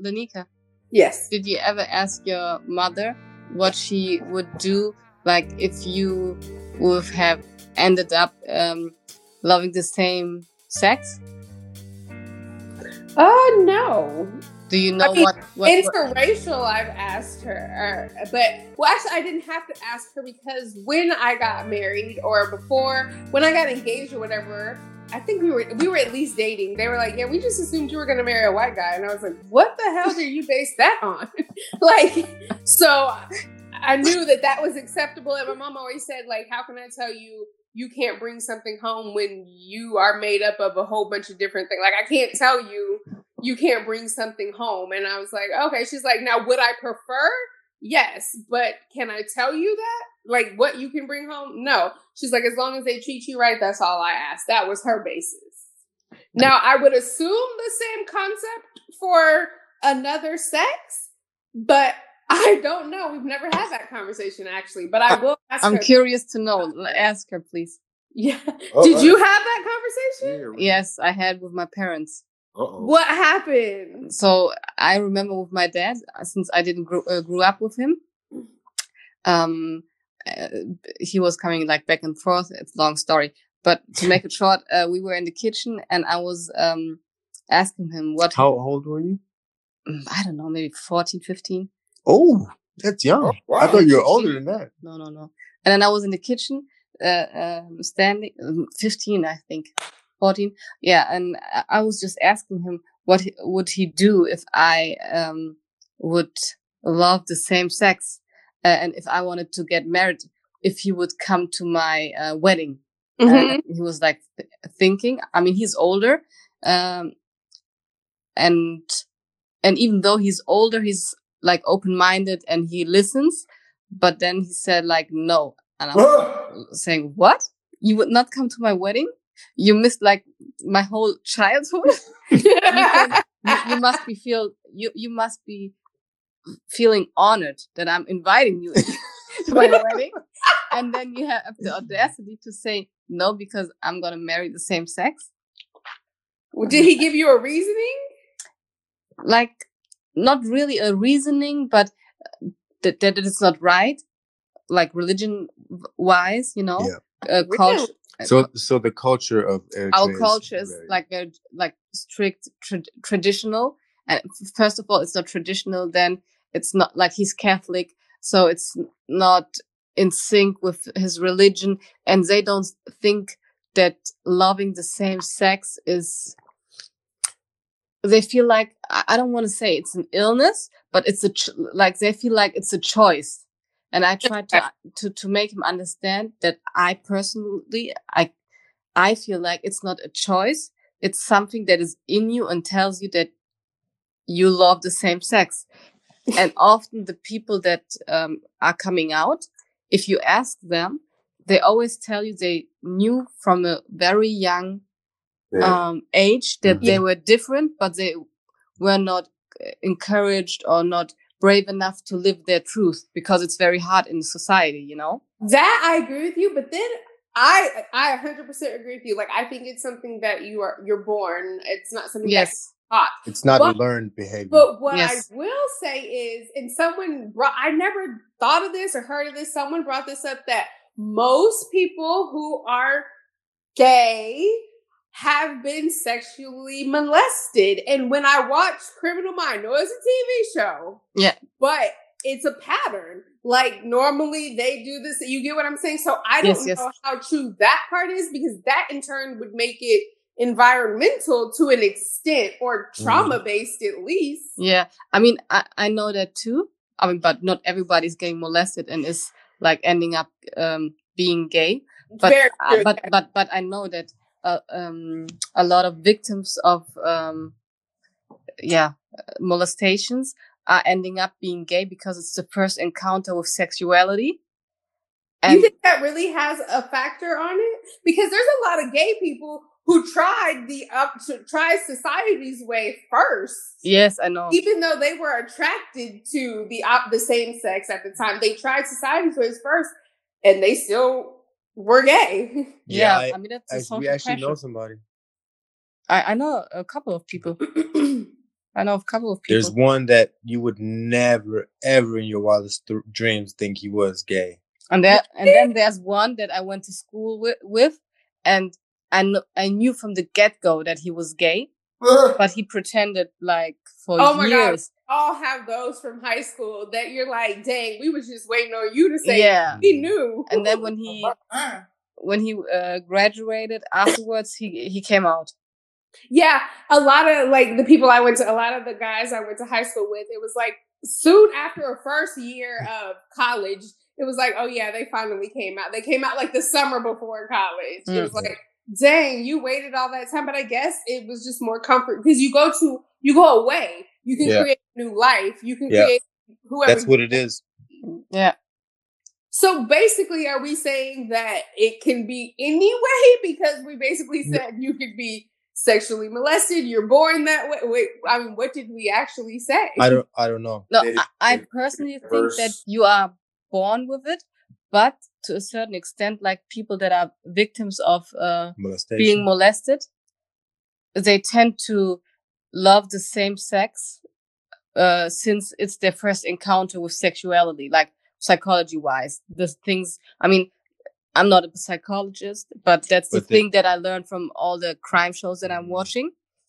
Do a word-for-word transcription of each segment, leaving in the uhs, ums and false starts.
Danica? Yes. Did you ever ask your mother what she would do, like if you would have ended up um, loving the same sex? Uh, no. Do you know I mean, what, what interracial? What? I've asked her, or, but well, actually, I didn't have to ask her because when I got married, or before when I got engaged or whatever, I think we were we were at least dating. They were like, "Yeah, we just assumed you were going to marry a white guy," and I was like, "What the hell did you base that on?" Like, so I knew that that was acceptable. And my mom always said, "Like, how can I tell you you can't bring something home when you are made up of a whole bunch of different things? Like, I can't tell you." You can't bring something home. And I was like, okay. She's like, now would I prefer? Yes. But can I tell you that? Like what you can bring home? No. She's like, as long as they treat you right, that's all I ask. That was her basis. Now I would assume the same concept for another sex, but I don't know. We've never had that conversation actually, but I will ask I'm her. curious to know. Ask her, please. Yeah. Oh, Did right. you have that conversation? Yes, I had with my parents. Uh-oh. What happened? So I remember with my dad, since I didn't grow, uh, grew up with him, um, uh, he was coming like back and forth. It's a long story, but to make it short, uh, we were in the kitchen and I was um, asking him what. How he, old were you? I don't know, maybe fourteen, fifteen. Oh, that's young. Oh, wow. I thought you were older than that. No, no, no. And then I was in the kitchen, uh, um, standing, um, fifteen, I think. fourteen. Yeah, and I was just asking him what he, would he do if I um would love the same sex, uh, and if I wanted to get married, if he would come to my uh, wedding. Mm-hmm. And he was like th- thinking. I mean, he's older, um, and and even though he's older, he's like open-minded and he listens. But then he said like no, and I was saying, what? You would not come to my wedding? You missed like my whole childhood. you, can, you, you must be feel you you must be feeling honored that I'm inviting you to my wedding, and then you have the audacity to say no because I'm gonna marry the same sex. Well, did he give you a reasoning? Like, not really a reasoning, but that that it's not right, like religion wise, you know, yeah. uh, culture. So, so the culture of Eritrea our culture is, is very... like very like strict, tra- traditional. And first of all, it's not traditional. Then it's not like he's Catholic, so it's not in sync with his religion. And they don't think that loving the same sex is. They feel like I don't want to say it's an illness, but it's a ch- like they feel like it's a choice. And I tried to, to, to make him understand that I personally, I, I feel like it's not a choice. It's something that is in you and tells you that you love the same sex. And often the people that, um, are coming out, if you ask them, they always tell you they knew from a very young, yeah. um, age that mm-hmm. they were different, but they were not encouraged or not brave enough to live their truth because it's very hard in society, you know? That I agree with you, but then I I one hundred percent agree with you. Like, I think it's something that you are, you're born. It's not something yes. that's taught. It's not but, learned behavior. But what yes. I will say is, and someone brought, I never thought of this or heard of this. Someone brought this up that most people who are gay have been sexually molested. And when I watch Criminal Minds, no, it's a T V show. Yeah. But it's a pattern. Like, normally they do this. You get what I'm saying? So I don't yes, know yes. how true that part is, because that in turn would make it environmental to an extent, or trauma-based at least. Yeah. I mean, I, I know that too. I mean, but not everybody's getting molested and is like ending up um, being gay. But, Very uh, but, but, but I know that Uh, um, a lot of victims of, um, yeah, molestations are ending up being gay because it's the first encounter with sexuality. And you think that really has a factor on it? Because there's a lot of gay people who tried the up uh, tried society's way first. Yes, I know. Even though they were attracted to the uh, the same sex at the time, they tried society's ways first, and they still. We're gay. Yeah, yeah I, I mean, that's a I, social we actually pressure. know somebody. I, I know a couple of people. I know a couple of people. There's one that you would never, ever in your wildest th- dreams think he was gay. And there, and then there's one that I went to school with, with and I, kn- I knew from the get-go that he was gay, but he pretended like for oh my years. God, all have those from high school that you're like, dang, we was just waiting on you to say yeah. he knew. And then when he when he uh, graduated afterwards, he he came out. Yeah, a lot of like the people I went to, a lot of the guys I went to high school with, it was like soon after a first year of college, it was like, oh yeah, they finally came out. They came out like the summer before college. Mm-hmm. It was like, dang, you waited all that time. But I guess it was just more comfort because you go to, you go away. You can yeah. create a new life. You can yeah. create whoever. That's what it is. Yeah. So basically, are we saying that it can be any way? Because we basically said you could be sexually molested. You're born that way. Wait, I mean, what did we actually say? I don't. I don't know. No, I, I personally think that you are born with it, but to a certain extent, like people that are victims of uh, being molested, they tend to love the same sex uh, since it's their first encounter with sexuality, like psychology-wise. The things. I mean. I'm not a psychologist, but that's the but thing the, that I learned from all the crime shows that I'm watching.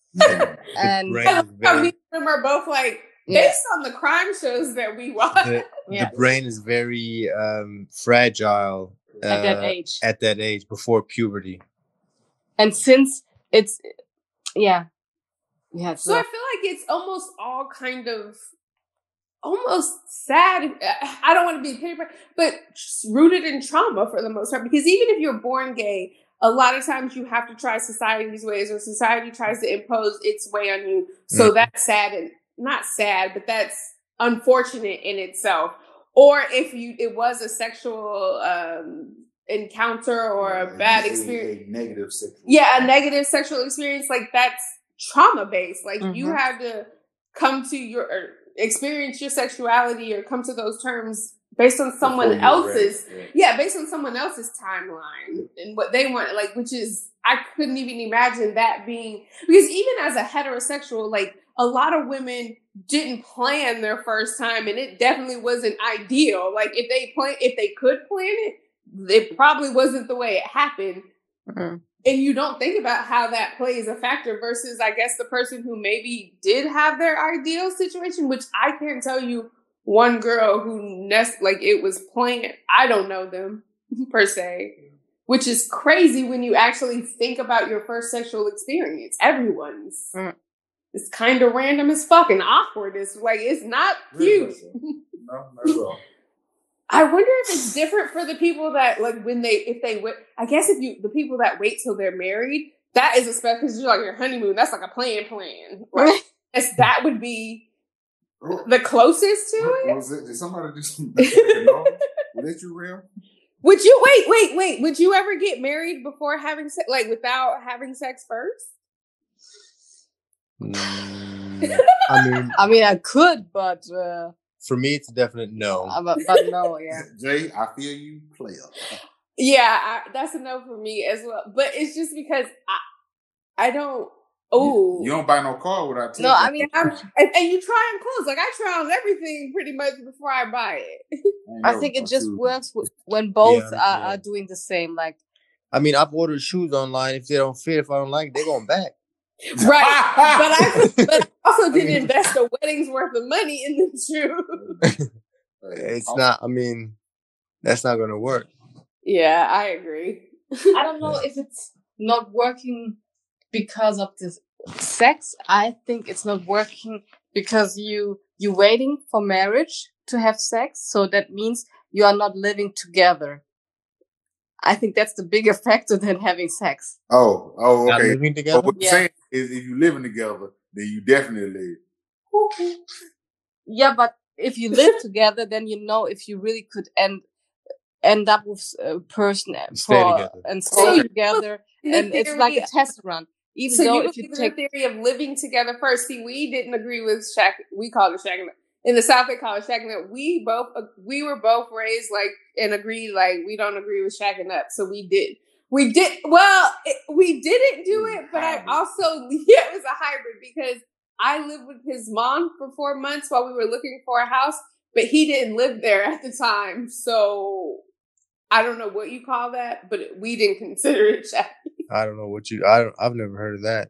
And I mean, we're both like, based yeah. on the crime shows that we watch. The, yeah. the brain is very um, fragile uh, at that age. At that age, before puberty. And since it's, yeah. yeah so, so I feel like it's almost all kind of almost sad. I don't want to be a pity, but rooted in trauma for the most part. Because even if you're born gay, a lot of times you have to try society's ways, or society tries to impose its way on you. So mm. that's sad, and not sad, but that's unfortunate in itself. Or if you, it was a sexual um, encounter or a bad experience, a negative sexual, yeah, a negative sexual experience, like that's trauma based. Like mm-hmm. you have to come to your. Or, experience your sexuality or come to those terms based on someone else's yeah. yeah based on someone else's timeline and what they want, like, which is I couldn't even imagine that being, because even as a heterosexual, like a lot of women didn't plan their first time, and it definitely wasn't ideal. Like if they plan if they could plan it, it probably wasn't the way it happened. Mm-hmm. And you don't think about how that plays a factor versus, I guess, the person who maybe did have their ideal situation, which I can't tell you one girl who, nest, like, it was planned. I don't know them, per se, which is crazy when you actually think about your first sexual experience. Everyone's. Mm. It's kind of random as fuck and awkward. It's like, it's not cute. No, not at all. I wonder if it's different for the people that, like, when they, if they wait, I guess if you, the people that wait till they're married, that is a special, because you're like your honeymoon, that's like a plan plan. Right? That would be the closest to it. Was it, did somebody do something? Was that you, real? Would you, wait, wait, wait, would you ever get married before having sex, like without having sex first? Mm, I mean, I mean, I could, but, uh, for me, it's a definite no. Uh, but, but no, yeah. Jay, I feel you, player. Yeah, I, that's a no for me as well. But it's just because I, I don't. Oh, you, you don't buy no car without. No, I mean, I'm, and, and you try on clothes. Like I try on everything pretty much before I buy it. I, I think it just works with, when both yeah, are, yeah. are doing the same. Like, I mean, I've ordered shoes online. If they don't fit, if I don't like it, they're going back. Right, but I but I also didn't invest a wedding's worth of money in the shoes. It's not. I mean, that's not going to work. Yeah, I agree. I don't know if it's not working because of this sex. I think it's not working because you you waiting for marriage to have sex. So that means you are not living together. I think that's the bigger factor than having sex. Oh, oh, okay. Not living together? But what yeah. you're saying is if you're living together, then you definitely live. Yeah, but if you live together, then you know if you really could end end up with a person stay for, together. and stay oh, together, and it's like a test run. Even so though you if you the take theory of living together first, see, we didn't agree with Shaq. We called it shacking up. In the South, they call it shacking up. We both we were both raised like and agreed like we don't agree with shacking up. So we did we did well. It, we didn't do it, but I also yeah, it was a hybrid because I lived with his mom for four months while we were looking for a house, but he didn't live there at the time. So I don't know what you call that, but we didn't consider it shabby. I don't know what you. I don't, I've never heard of that.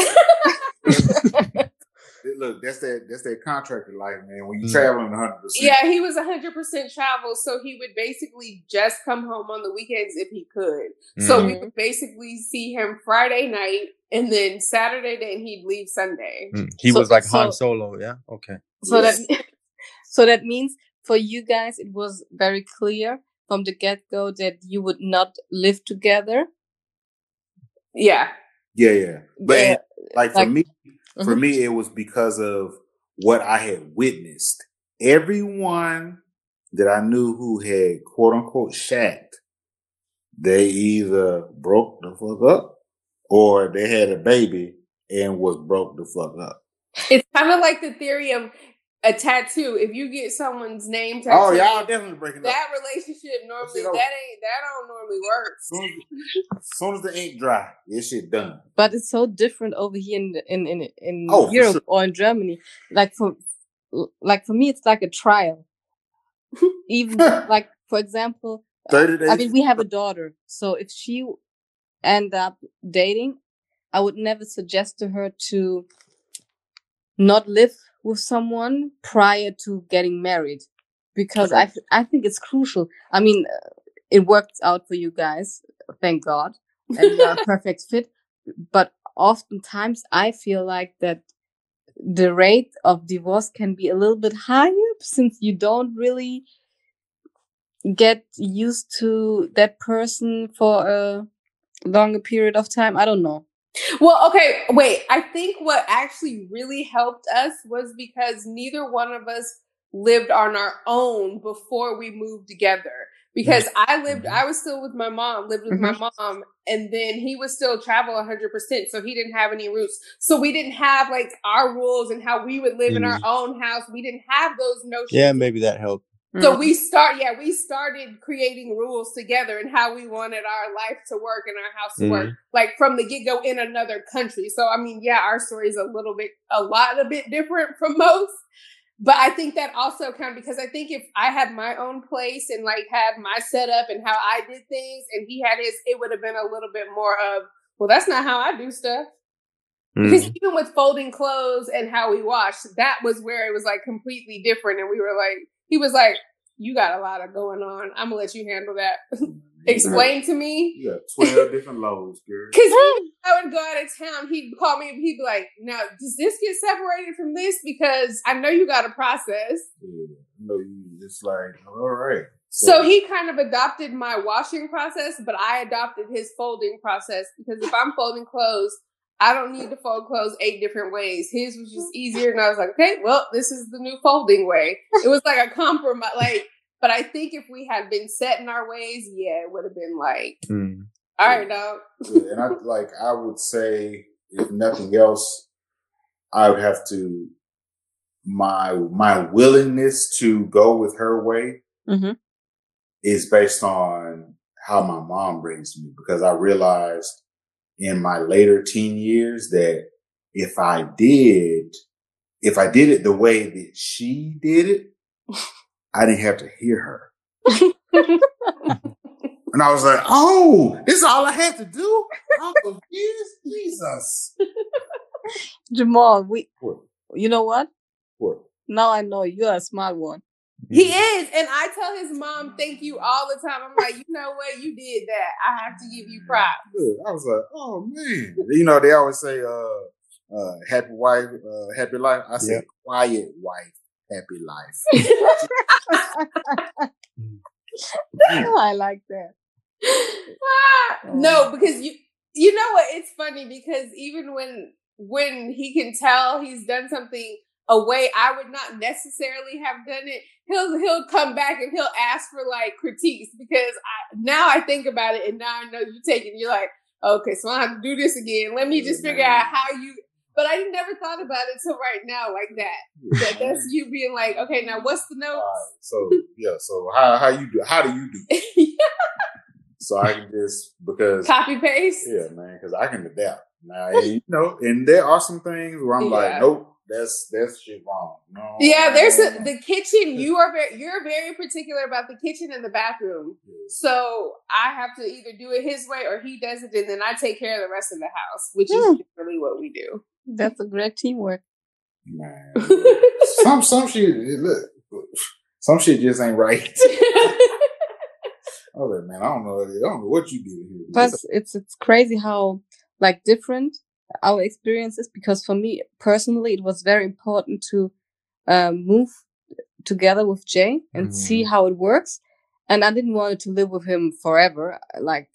Look, that's that that's that contractor life, man. When you mm. traveling one hundred percent. Yeah, he was one hundred percent travel, so he would basically just come home on the weekends if he could. Mm. So we would basically see him Friday night, and then Saturday day, and he'd leave Sunday. Mm. He so, was like so, Han Solo, yeah? Okay. So yes. that so that means for you guys, it was very clear from the get-go that you would not live together? Yeah. Yeah, yeah. But yeah. like for like, me, For mm-hmm. me, it was because of what I had witnessed. Everyone that I knew who had quote unquote shacked, they either broke the fuck up or they had a baby and was broke the fuck up. It's kind of like the theory of a tattoo. If you get someone's name tattooed, oh, y'all definitely breaking that up. That relationship normally that ain't that don't normally work. Soon as, soon as the ink dry, this shit done. But it's so different over here in in in, in oh, Europe sure. or in Germany. Like for like for me, it's like a trial. Even like for example, thirty days. I mean, we have a daughter, so if she end up dating, I would never suggest to her to not live with someone prior to getting married, because okay. I, I think it's crucial. I mean, uh, it worked out for you guys, thank God, and you're a perfect fit. But oftentimes I feel like that the rate of divorce can be a little bit higher since you don't really get used to that person for a longer period of time. I don't know. Well, okay, wait. I think what actually really helped us was because neither one of us lived on our own before we moved together. Because I lived, I was still with my mom, lived with mm-hmm. my mom, and then he was still travel one hundred percent, so he didn't have any roots. So we didn't have, like, our rules and how we would live mm-hmm. in our own house. We didn't have those notions. Yeah, maybe that helped. So we start, yeah, we started creating rules together and how we wanted our life to work and our house to mm-hmm. work, like from the get go in another country. So, I mean, yeah, our story is a little bit, a lot, a bit different from most. But I think that also kind of, because I think if I had my own place and like had my setup and how I did things and he had his, it would have been a little bit more of, well, that's not how I do stuff. Mm-hmm. Because even with folding clothes and how we wash, that was where it was like completely different. And we were like, he was like, you got a lot of going on. I'm going to let you handle that. Explain got, to me. You got twelve different loads, girl. Because I would go out of town. He'd call me and he'd be like, now, does this get separated from this? Because I know you got a process. Yeah. No, you just like, all right. So, so he kind of adopted my washing process, but I adopted his folding process. Because if I'm folding clothes, I don't need to fold clothes eight different ways. His was just easier. And I was like, okay, well, this is the new folding way. It was like a compromise. Like, but I think if we had been set in our ways, yeah, it would have been like, mm. all right, dog. Yeah, and I like, I would say, if nothing else, I would have to, my, my willingness to go with her way mm-hmm. is based on how my mom raised me, because I realized in my later teen years that if I did, if I did it the way that she did it, I didn't have to hear her. And I was like, oh, this is all I had to do? I'm confused. Jesus. Jamal, we, what? You know what? What? Now I know you're a smart one. He is. And I tell his mom, thank you all the time. I'm like, you know what? You did that. I have to give you props. I was like, oh, man. You know, they always say, uh, uh, happy wife, uh, happy life. I say, yeah. Quiet wife, happy life. Oh, I like that. Ah, no, because you, you know what? It's funny because even when, when he can tell he's done something a way I would not necessarily have done it, he'll he'll come back and he'll ask for like critiques, because I, now I think about it and now I know you take it. You're like, okay, so I have to do this again. Let me just figure out how you. But I never thought about it till right now, like that. that that's you being like, okay, now what's the notes? Right, so yeah, so how how you do? How do you do? Yeah. So I can just because copy paste. Yeah, man, because I can adapt. Now, you know, and there are some things where I'm yeah. like, nope. that's that's shit wrong. No. Yeah, there's a, the kitchen. You are very, you're very particular about the kitchen and the bathroom. So I have to either do it his way or he does it, and then I take care of the rest of the house, which is really what we do. That's a great teamwork. Man, some some shit. Look, some shit just ain't right. I was like, man, I don't know. I don't know what you did here. But it's it's crazy how like different our experience is, because for me personally, it was very important to um, move together with Jay and mm-hmm. see how it works. And I didn't want to live with him forever, like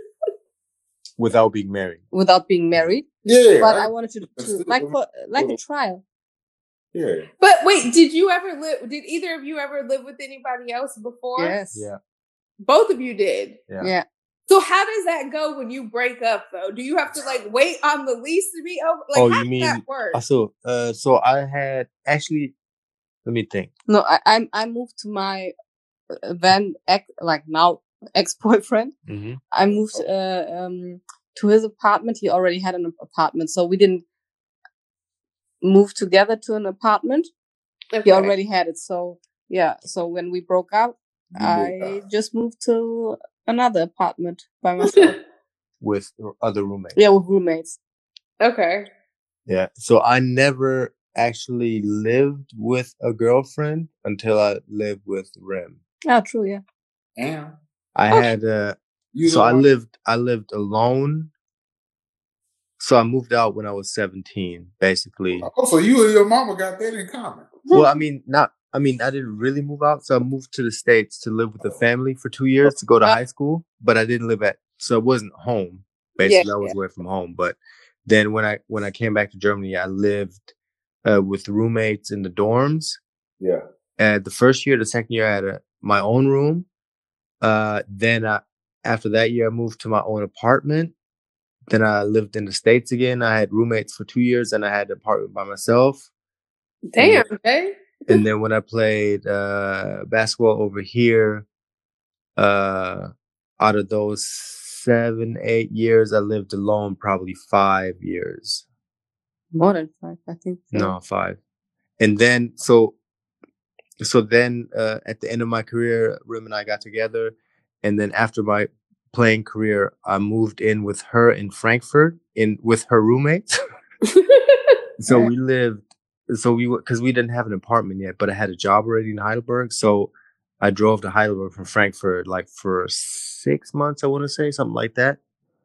without being married. Without being married, yeah. But I, I wanted to, to like for like a trial. Yeah. But wait, did you ever live? Did either of you ever live with anybody else before? Yes. Yeah. Both of you did. Yeah. Yeah. So how does that go when you break up, though? Do you have to like wait on the lease to be over? Like, oh, how you mean? Does that work? So, uh, so I had actually. Let me think. No, I I, I moved to my then ex like now ex boyfriend. Mm-hmm. I moved uh, um to his apartment. He already had an apartment, so we didn't move together to an apartment. Okay. He already had it, so yeah. So when we broke up, you I just moved to another apartment by myself with other roommates. Yeah, with roommates. Okay. Yeah. So I never actually lived with a girlfriend until I lived with Rem. Oh, true. Yeah. Yeah. I oh. had uh you so I lived I lived alone. So I moved out when I was seventeen, basically. Oh, so you and your mama got that in common. Well, I mean, not I mean, I didn't really move out. So I moved to the States to live with the family for two years to go to high school, but I didn't live at, so it wasn't home. Basically, yeah, I was yeah. away from home. But then when I, when I came back to Germany, I lived uh, with roommates in the dorms. Yeah. And the first year, the second year, I had a, my own room. Uh, then I, after that year, I moved to my own apartment. Then I lived in the States again. I had roommates for two years and I had an apartment by myself. Damn, okay. And then when I played uh, basketball over here, uh, out of those seven, eight years, I lived alone probably five years. More than five, I think. So. No, five. And then, so, so then uh, at the end of my career, Rim and I got together. And then after my playing career, I moved in with her in Frankfurt in with her roommates. So we lived. So we, cause we didn't have an apartment yet, but I had a job already in Heidelberg. So I drove to Heidelberg from Frankfurt, like for six months, I want to say, something like that.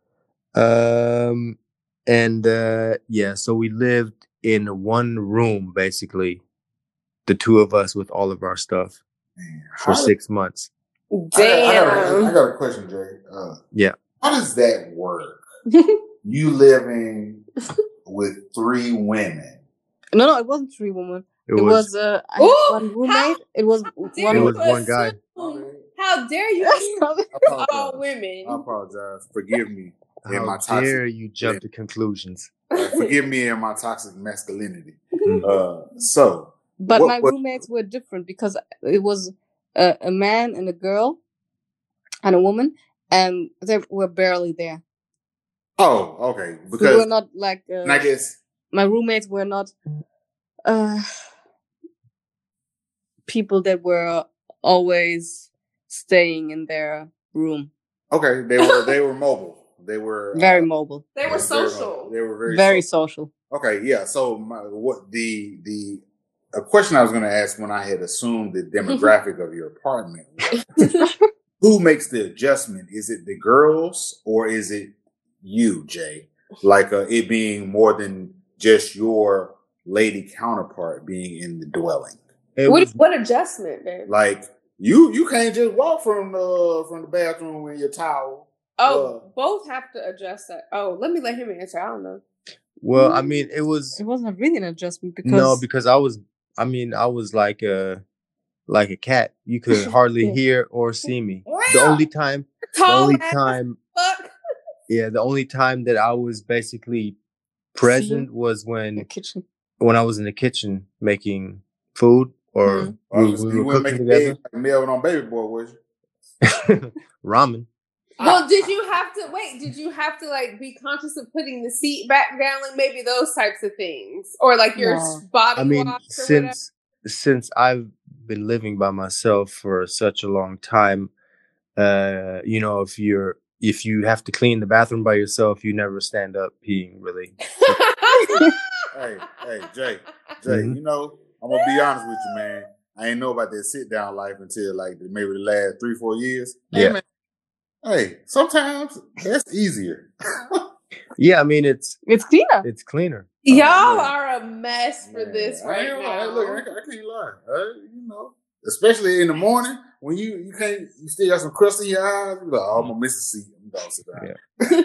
Um, and, uh, yeah, so we lived in one room, basically, the two of us with all of our stuff for six months. Damn. I got, I got, a, I got a question, Jay. Uh, yeah. How does that work? You living with three women. No, no, it wasn't three women. It, it was, was uh, I Ooh, had one roommate. How, it was one. It was one guy. How dare you? All women. I apologize. Forgive me. How in my toxic, dare you jump yeah. to conclusions? Uh, forgive me in my toxic masculinity. uh, so, but what, my what, roommates were different because it was a, a man and a girl and a woman, and they were barely there. Oh, okay. Because we were not like. Uh, and I guess. My roommates were not uh, people that were always staying in their room. Okay, they were they were mobile. They were very uh, mobile. They were social. They were very very social. social. Okay, yeah. So my, what the the a question I was going to ask when I had assumed the demographic of your apartment was, who makes the adjustment? Is it the girls or is it you, Jay? Like uh, it being more than just your lady counterpart being in the dwelling. What, was, what adjustment, man? Like you, you can't just walk from the from the bathroom with your towel. Oh, uh, both have to adjust that. Oh, let me let him answer. I don't know. Well, I mean, it was. It wasn't really an adjustment because no, because I was. I mean, I was like a like a cat. You could hardly hear or see me. The only time. The only time. Fuck. Yeah, the only time that I was basically present See? was when the kitchen. when I was in the kitchen making food or mm-hmm. we, we were cooking together. Like Melvin on Baby Boy, was you? Ramen. Well, did you have to wait? Did you have to like be conscious of putting the seat back down, like maybe those types of things, or like your No. body I mean, wash or since since I've been living by myself for such a long time, uh, you know, if you're if you have to clean the bathroom by yourself, you never stand up peeing, really. So, Hey, hey, Jay, Jay. Mhm. You know, I'm gonna be honest with you, man. I ain't know about that sit down life until like maybe the last three, four years. Hey, Yeah. man. Hey, sometimes that's easier. Yeah, I mean, it's It's cleaner. it's cleaner. Y'all Oh, man. are a mess for Man, this I right ain't now. lie. Look, I, I can't lie. Uh, you know, especially in the morning when you you can't, you still got some crust in your eyes. You like, oh, I'm gonna miss the seat. I'm gonna sit down.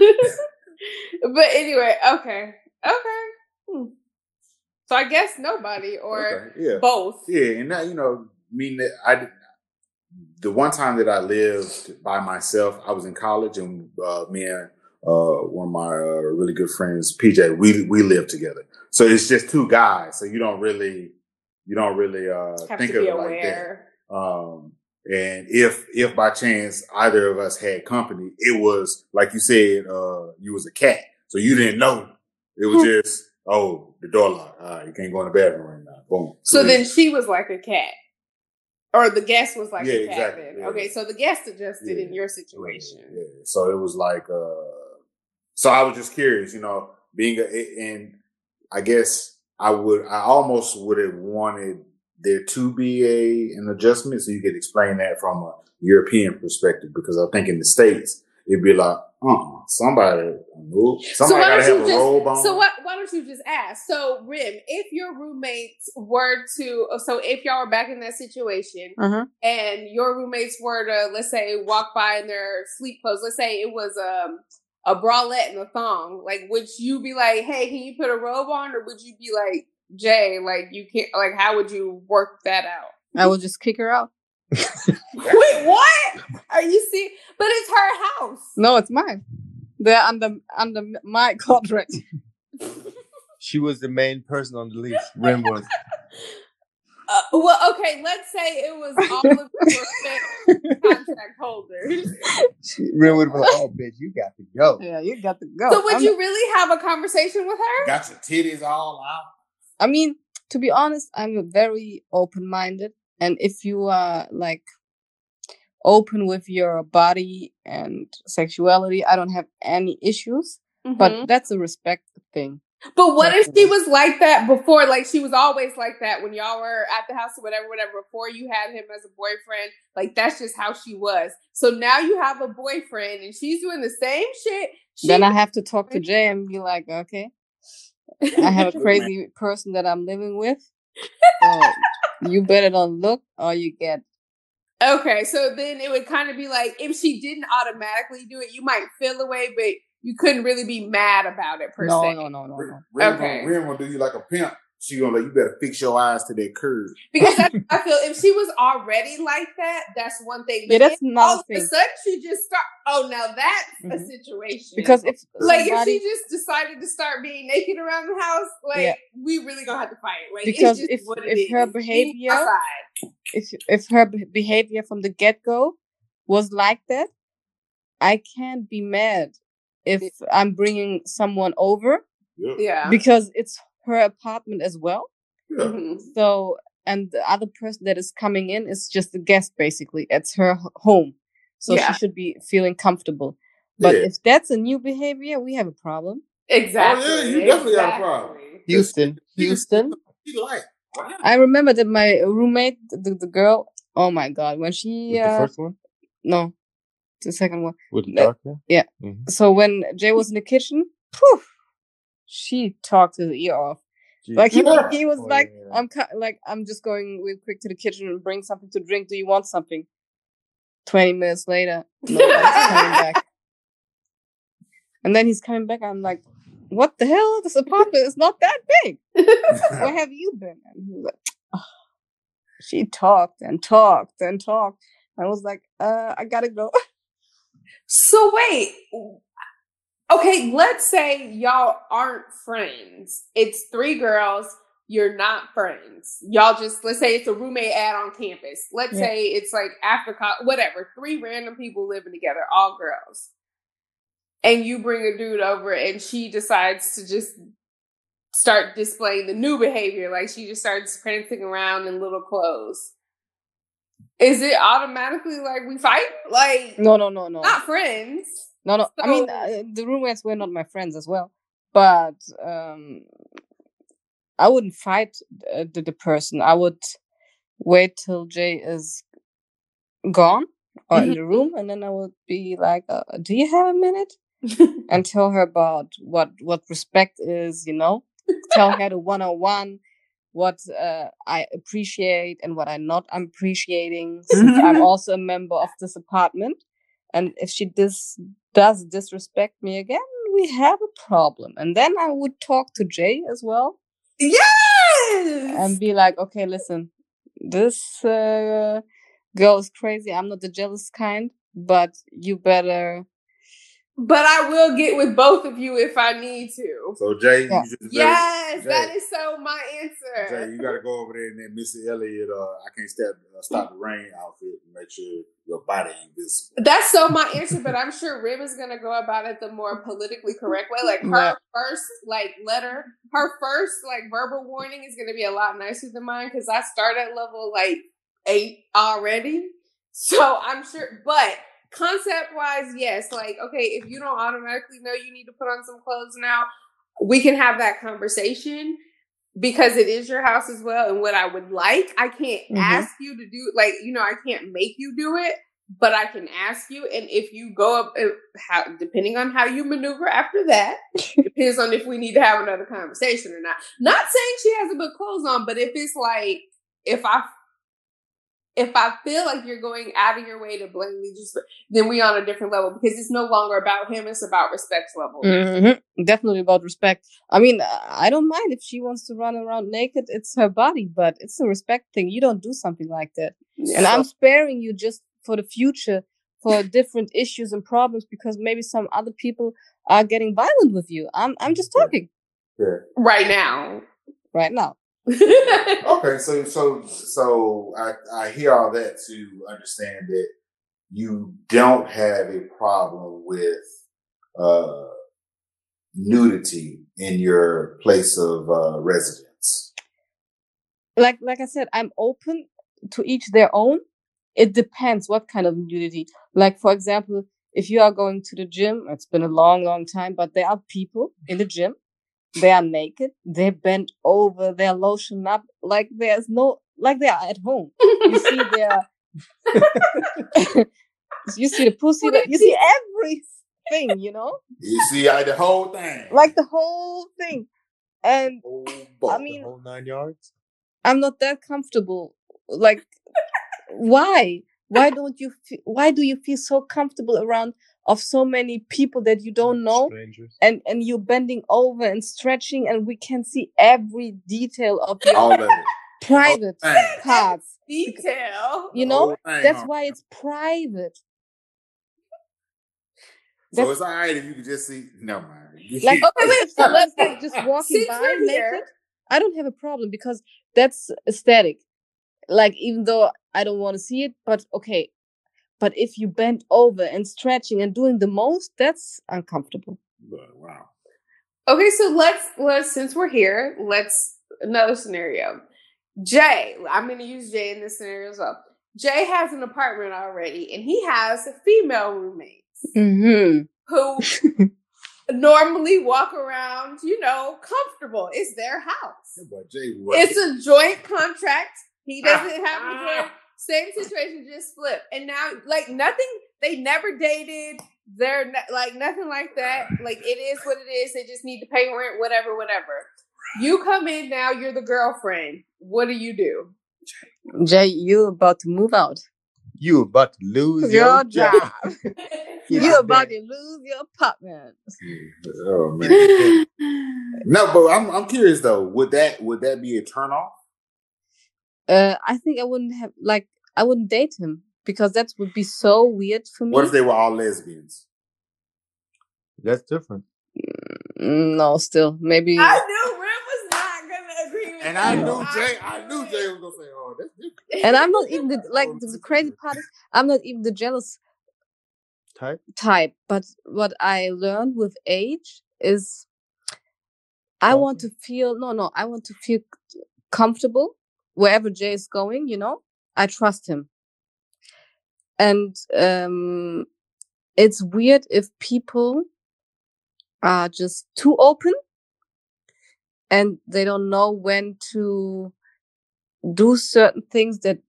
Yeah. But anyway, okay, okay. Hmm. So I guess nobody or Okay, yeah, both. yeah, and that, you know, mean that I. The one time that I lived by myself, I was in college, and uh, me and uh, one of my uh, really good friends, P J, we we lived together. So it's just two guys. So you don't really, you don't really uh, Have think to of be it like aware. that. Um, and if if by chance either of us had company, it was like you said, uh, you was a cat, so you didn't know. It was just, oh, the door locked. All right, you can't go in the bathroom right now. Boom. So then she was like a cat. Or the guest was like Yeah, a cat exactly, then. yeah. Okay, so the guest adjusted Yeah, in your situation. Yeah, yeah. So it was like, uh, so I was just curious, you know, being a, and I guess I would, I almost would have wanted there to be a, an adjustment so you could explain that from a European perspective, because I think in the States, it'd be like, uh-uh, somebody, nope, somebody So why gotta don't have you a just? robe on. So what? Why don't you just ask? So Rim, if your roommates were to, so if y'all were back in that situation, Uh-huh. and your roommates were to, let's say, walk by in their sleep clothes, let's say it was um, a bralette and a thong, like, would you be like, hey, can you put a robe on, or would you be like, Jay, like, you can't, like, how would you work that out? I will just kick her out. Wait, what? Are you see? But it's her house. No, it's mine. They're under under my contract. She was the main person on the lease. Rim was. Uh, well, okay, let's say it was all of the contract holders. Rim would be like, oh, bitch, you got to go. Yeah, you got to go. So would I'm you not- really have a conversation with her? Got your titties all out. I mean, to be honest, I'm very open-minded. And if you are like open with your body and sexuality, I don't have any issues. Mhm. But that's a respect thing. But what if she was like that before? Like she was always like that when y'all were at the house or whatever, whatever, before you had him as a boyfriend. Like that's just how she was. So now you have a boyfriend and she's doing the same shit. She- Then I have to talk to Jay and be like, okay, I have a crazy person that I'm living with. So you better don't look or you get. Okay, so then it would kind of be like if she didn't automatically do it, you might feel away, but you couldn't really be mad about it per No, se. no, no, no, no. Rim Okay. gonna, Rim gonna do you like a pimp. She gonna like, you better fix your eyes to that curve. Because that's, I feel if she was already like that, that's one thing. But Yeah, that's if another all of thing. a sudden she just start. Oh, now that's a Mhm. situation. Because if like somebody, if she just decided to start being naked around the house, like Yeah. we really gonna have to fight. Like Because it's just if- what it if is. her It's behavior- outside. if if her be- behavior from the get go was like that, I can't be mad if I'm bringing someone over Yeah. Yeah. because it's her apartment as well. Yeah. Mhm. So, and the other person that is coming in is just a guest, basically. It's her h- home. So Yeah. she should be feeling comfortable. But Yeah. if that's a new behavior, we have a problem. Exactly. Oh, yeah, you definitely got a exactly. problem. Houston, She- Houston. She like, wow. I remember that my roommate, the, the girl, oh my God, when she, With the uh, first one? no, the second one. With the No. dark hair? Yeah. Mhm. So when Jay was in the kitchen, whew, she talked his ear off. Like he, Yeah. he was Oh, like, yeah. I'm cu- like, I'm just going real quick to the kitchen and bring something to drink. Do you want something? Twenty minutes later, nobody's coming back. And then he's coming back. I'm like, what the hell? This apartment is not that big. Where have you been? And he was like, oh. She talked and talked and talked. I was like, uh, I gotta go. So wait. Okay, let's say y'all aren't friends. It's three girls. you're not friends. Y'all just, let's say it's a roommate ad on campus. Let's yeah. say it's like after college, whatever, three random people living together, all girls. And you bring a dude over and she decides to just start displaying the new behavior. Like she just starts prancing around in little clothes. Is it automatically like we fight? Like, no, no, no, no. Not friends. No, no. So, I mean, uh, the roommates were not my friends as well. But um, I wouldn't fight uh, the, the person. I would wait till Jay is gone or mm-hmm. in the room. And then I would be like, uh, do you have a minute? And tell her about what, what respect is, you know? Tell her the one-on-one. What uh, I appreciate and what I'm not appreciating. Since I'm also a member of this apartment. And if she dis- does disrespect me again, we have a problem. And then I would talk to Jay as well. Yes! And be like, okay, listen, this uh, girl is crazy. I'm not the jealous kind, but you better... But I will get with both of you if I need to. So, Jay, yeah. you just... Yes, Jay, that is so my answer. Jay, you got to go over there in that Missy Elliott, uh, I Can't Stop, uh, Stop the Rain outfit and make sure your body ain't visible. That's so my answer, but I'm sure Rim is going to go about it the more politically correct way. Like, her yeah. first, like, letter, her first, like, verbal warning is going to be a lot nicer than mine because I start at level, like, eight already. So, I'm sure, but... Concept wise, yes. Like, okay, if you don't automatically know you need to put on some clothes now, we can have that conversation because it is your house as well. And what I would like, I can't mm-hmm. ask you to do, like, you know, I can't make you do it, but I can ask you. And if you go up, how, depending on how you maneuver after that, depends on if we need to have another conversation or not. Not saying she has to put clothes on, but if it's like, if I If I feel like you're going out of your way to blatantly just, then we on a different level because it's no longer about him. It's about respect level. Mm-hmm. Definitely about respect. I mean, I don't mind if she wants to run around naked. It's her body, but it's a respect thing. You don't do something like that. Yeah. And I'm sparing you just for the future, for different issues and problems because maybe some other people are getting violent with you. I'm, I'm just talking. Yeah. Right now. Right now. Okay, so so so I, I hear all that to understand that you don't have a problem with uh, nudity in your place of uh, residence. Like like I said, I'm open to each their own. It depends what kind of nudity. Like for example, if you are going to the gym, it's been a long, long time, but there are people in the gym. They are naked. They bent over. They're lotioned up. Like there's no, like they are at home. You see their, you see the pussy. You see everything. You know. You see uh, the whole thing. Like the whole thing, and oh, boy, I mean, the whole nine yards. I'm not that comfortable. Like, why? Why don't you? Fe- why do you feel so comfortable around? Of so many people that you don't know, strangers. and and you're bending over and stretching, and we can see every detail of your all of it. private parts. Detail, you know, that's why it's private. So that's, it's all right if you can just see. No mind. Like, okay, wait, so let's like just walking by naked. I don't have a problem because that's aesthetic. Like, even though I don't want to see it, but okay. But if you bend over and stretching and doing the most, that's uncomfortable. Wow. Okay, so let's let's since we're here, let's another scenario. Jay, I'm going to use Jay in this scenario as well. Jay has an apartment already, and he has female roommates mm-hmm. who normally walk around, you know, comfortable. It's their house. Yeah, but Jay, it's a joint contract. He doesn't have a joint. Same situation, just flip. And now, like, nothing, they never dated. They're not, like, nothing like that. Like, it is what it is. They just need to pay rent, whatever, whatever. You come in now, you're the girlfriend. What do you do? Jay, you about to move out. You about to lose your, your job. You about to lose your apartment. Oh, man. No, but I'm I'm curious, though. Would that, would that be a turnoff? Uh, I think I wouldn't have, like, I wouldn't date him because that would be so weird for me. What if they were all lesbians? That's different. Mm, no, still, maybe. I knew Rim was not going to agree with and I knew Jay. I knew Jay was gonna say, "Oh, that's different." And I'm not even the, like the, the crazy part is I'm not even the jealous type. Type, but what I learned with age is I Okay. want to feel no, no. I want to feel comfortable wherever Jay is going. You know, I trust him, and um, it's weird if people are just too open and they don't know when to do certain things that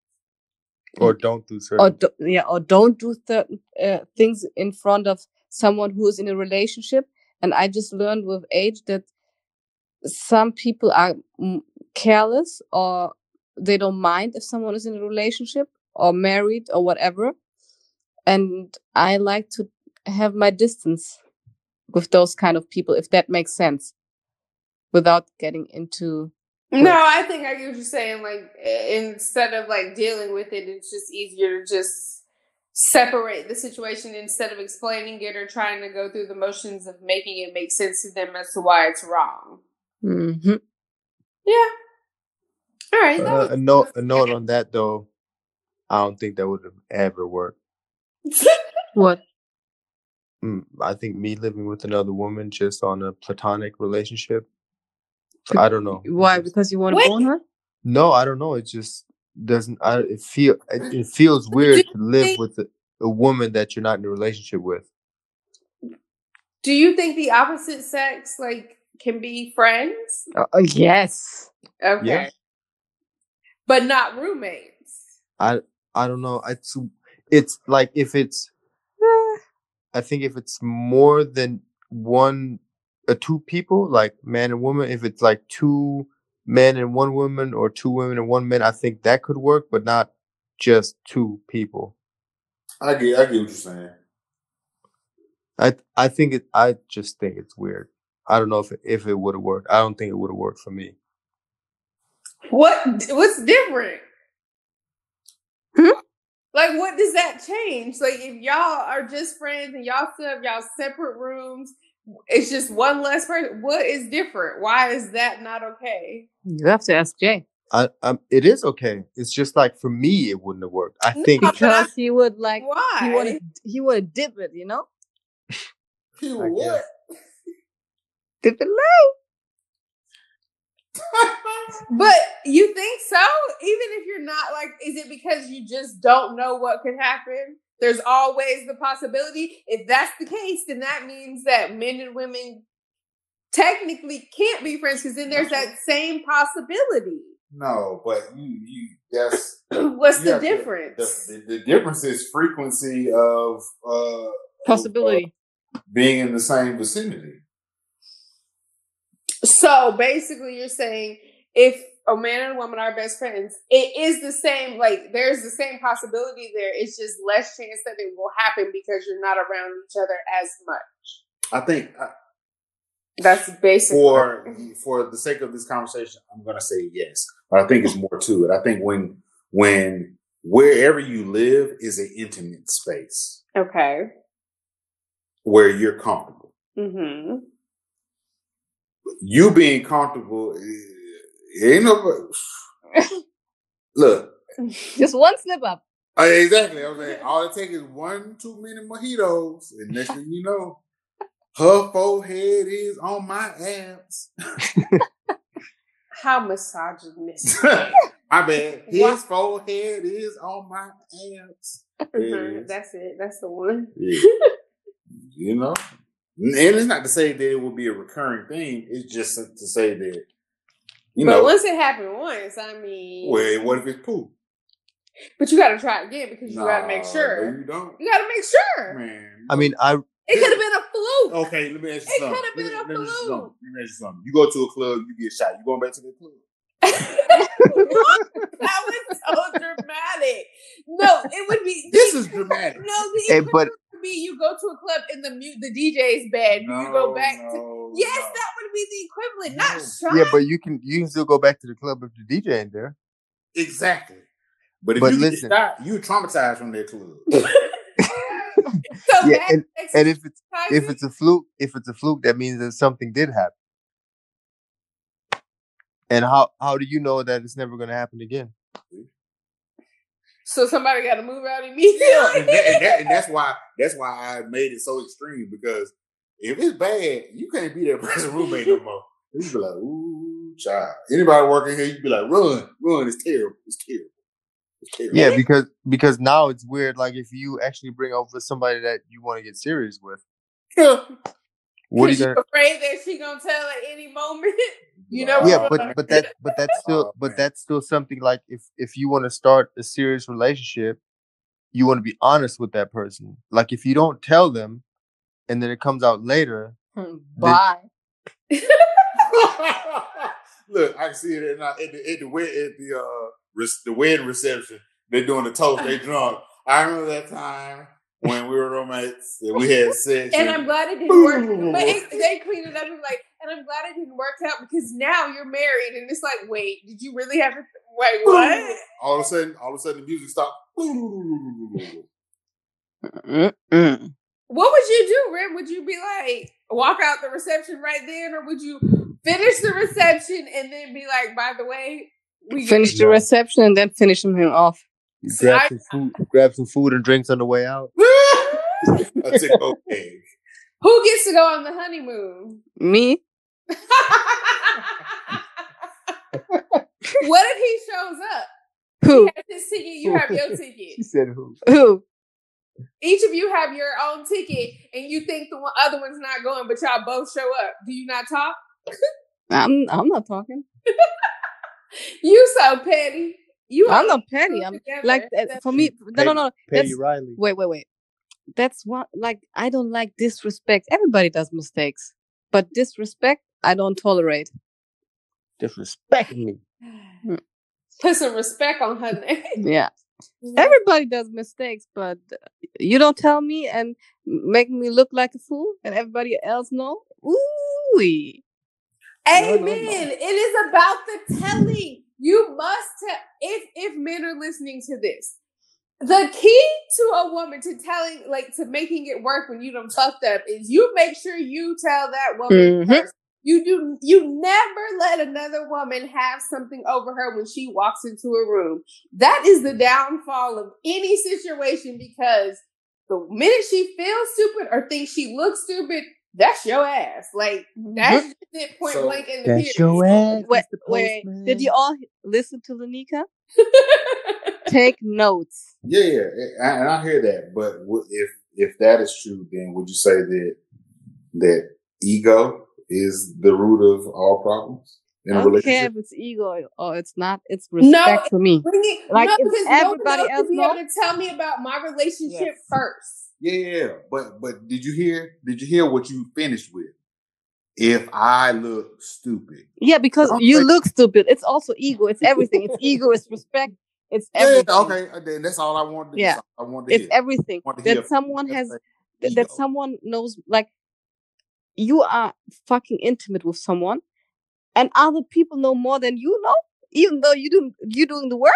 or don't do certain or do, yeah or don't do certain uh, things in front of someone who is in a relationship. And I just learned with age that some people are mm, careless, or they don't mind if someone is in a relationship or married or whatever, and I like to have my distance with those kind of people, if that makes sense, without getting into No, I think I get what you're saying. Like, instead of like dealing with it, it's just easier to just separate the situation instead of explaining it or trying to go through the motions of making it make sense to them as to why it's wrong. Mm-hmm. Yeah. All right. Uh, Was- a note, a note on that though. I don't think that would have ever worked. What? Mm, I think me living with another woman just on a platonic relationship. I don't know. Why? Just, because you want to bone her? No, I don't know. It just doesn't. I it feel it, it feels weird to live with a, a woman that you're not in a relationship with. Do you think the opposite sex like can be friends? Uh, uh, yes. Okay. Yeah. But not roommates. I I don't know. It's it's like if it's. I think if it's more than one, uh, two people, like man and woman. If it's like two men and one woman, or two women and one man, I think that could work, but not just two people. I get, I get what you're saying. I I think it. I just think it's weird. I don't know if it, if it would have worked. I don't think it would have worked for me. What what's different? Hmm? Like, what does that change? Like, if y'all are just friends and y'all still have y'all separate rooms, it's just one less person. What is different? Why is that not okay? You have to ask Jay. I um, it is okay. It's just like for me, it wouldn't have worked. I think No, because he would like why? he would he would dip it, you know. He I what? guess. Dip it low. But you think so? Even if you're not, like, is it because you just don't know what could happen? There's always the possibility. If that's the case, then that means that men and women technically can't be friends, because then there's that same possibility. No, but you, you that's What's you the have to- difference? the, the, the difference is frequency of uh, Possibility. of, uh, being in the same vicinity. So basically, you're saying if a man and a woman are best friends, it is the same. Like, there's the same possibility there. It's just less chance that it will happen because you're not around each other as much. I think uh, That's basically for for the sake of this conversation, I'm going to say yes, but I think it's more to it. I think when when wherever you live is an intimate space okay. where you're comfortable. Mm-hmm. You being comfortable, eh, ain't no look. Just one slip up. Uh, exactly. I was like, all it takes is one too many mojitos, and next thing you know, her forehead is on my abs. How misogynistic. I bet his What? forehead is on my abs. Mhm. Yes. That's it. That's the one. Yeah. You know, and it's not to say that it will be a recurring thing. It's just to say that, you but know, once it happened once, I mean, well, what if it's poop? but you got to try again because you Nah, got to make sure. no, you don't, You got to make sure. man. I mean, I It could have been a fluke. Okay, let me ask you It something. could've been Let me- a let me ask you fluke. something. Let me ask you something. You go to a club, you get shot. You going back to the club? That was so dramatic. No, it would be. This is dramatic. No, the Hey, equivalent but would be you go to a club and the mute the D J's bad. Do you go back to? no, Yes, no. that would be the equivalent. No. Not shot. yeah, but you can you can still go back to the club if the D J ain't there. Exactly. But if But you listen- get shot, you traumatized from that club. So Yeah, bad and, sex and is if it's if traumatizing? it's a fluke, if it's a fluke, that means that something did happen. And how how do you know that it's never going to happen again? So somebody got to move out immediately. Yeah, and, that, and, that, and that's why that's why I made it so extreme, because if it's bad, you can't be that person's roommate no more. You be like, ooh, child. Anybody working here, you be like, run, run. It's terrible. It's terrible. It's terrible. Yeah, because because now it's weird. Like if you actually bring over somebody that you want to get serious with, yeah. what are you gonna? Afraid that she gonna tell at any moment. You know. Yeah, but but that but that's still oh, but that's still something like if if you want to start a serious relationship, you want to be honest with that person. Like if you don't tell them, and then it comes out later, bye. Then... Look, I can see it at, at the at the at the uh re- the wedding reception. They're doing the toast. They drunk. I remember that time when we were roommates and we had sex. And, and I'm glad it didn't work. But it, they cleaned it up and like, and I'm glad it didn't work out because now you're married and it's like, wait, did you really have to? Wait, what? All of a sudden, all of a sudden, the music stopped. Mm-mm. What would you do, Rim? Would you be like, walk out the reception right then, or would you finish the reception and then be like, by the way, we finish the reception and then finish him off? You grab I, some food, grab some food and drinks on the way out. That's it. Okay. Who gets to go on the honeymoon? Me. What if he shows up? Who? He has his ticket. You have your ticket. She said who? Who? Each of you have your own ticket, and you think the one, other one's not going, but y'all both show up. Do you not talk? I'm I'm not talking. You so petty. You I'm not petty. I'm like uh, for me. No, no, no. Petty That's, Riley. Wait, wait, wait. That's what. Like I don't like disrespect. Everybody does mistakes, but disrespect I don't tolerate. Disrespect me. Put some respect on her name. Yeah. Everybody does mistakes, but you don't tell me and make me look like a fool, and everybody else know. Ooh. Amen. No, no, no. It is about the telling. You must tell. If if men are listening to this, the key to a woman to telling, like to making it work when you done fucked up, is you make sure you tell that woman mm-hmm. first. You do. You never let another woman have something over her when she walks into a room. That is the downfall of any situation, because the minute she feels stupid or thinks she looks stupid, that's your ass. Like that's just it, point so, blank in the That's period. Your ass. Wait, wait. Did you all listen to Lanika? Take notes. Yeah, yeah, and I hear that. But if if that is true, then would you say that that ego is the root of all problems in a relationship? I don't care if it's ego or it's not. It's respect no, for me. It, like no, if everybody else be know, able to tell me about my relationship yes. first. Yeah, yeah, but but did you hear? Did you hear what you finished with? If I look stupid. Yeah, because you think, look stupid. It's also ego. It's everything. It's ego. It's respect. It's everything. Yeah, okay, then that's all I wanted. To, yeah, I wanted to it's hear. everything that someone has. Like that someone knows. Like you are fucking intimate with someone, and other people know more than you know, even though you do you doing the work.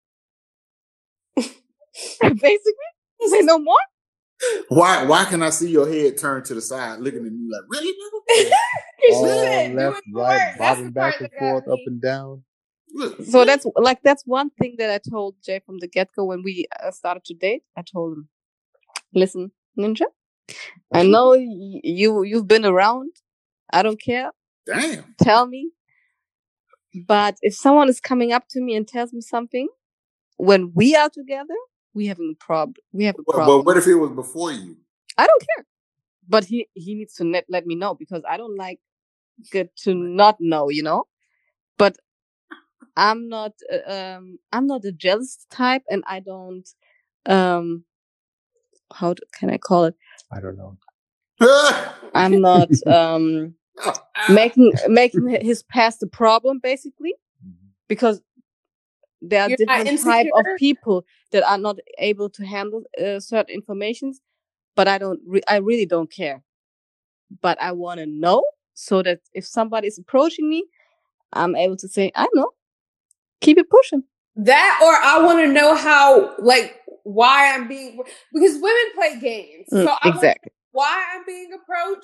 Basically, they know more. Why? Why can I see your head turn to the side, looking at me like, really? All left, right, bobbing back and forth, up and down. Look, so that's like that's one thing that I told Jay from the get go when we uh, started to date. I told him, "Listen, Ninja, I know y- you you've been around. I don't care. Damn, tell me. But if someone is coming up to me and tells me something, when we are together." We have a problem. We have a but, problem. But what if it was before you? I don't care. But he, he needs to let, let me know, because I don't like good to not know, you know. But I'm not uh, um I'm not a jealous type, and I don't um how do, can I call it? I don't know. I'm not um making making his past a problem, basically, because there are You're different type of people that are not able to handle uh, certain informations, but I don't. Re- I really don't care. But I want to know, so that if somebody is approaching me, I'm able to say, "I know, keep it pushing." That, or I want to know how, like, why I'm being, because women play games, so mm, I exactly why I'm being approached.